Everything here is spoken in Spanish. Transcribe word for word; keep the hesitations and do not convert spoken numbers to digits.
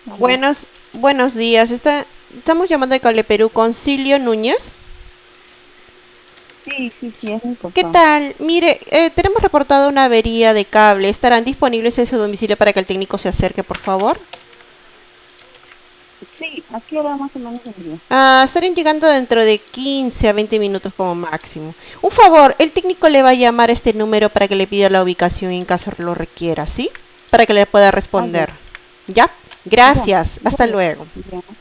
Aló. Buenos, buenos días. Está, estamos llamando de Cable Perú con Silvio Núñez. Sí, sí, sí, es mi ¿Qué papá. tal? Mire, eh, tenemos reportado una avería de cable. ¿Estarán disponibles en su domicilio para que el técnico se acerque, por favor? Sí, ¿a qué hora más o menos vendría? Ah, estarían llegando dentro de quince a veinte minutos como máximo. Un favor, el técnico le va a llamar a este número para que le pida la ubicación en caso lo requiera, ¿sí? Para que le pueda Ah, ya, responder. ¿Ya? ya, Gracias. ya, Hasta ya, luego. ya.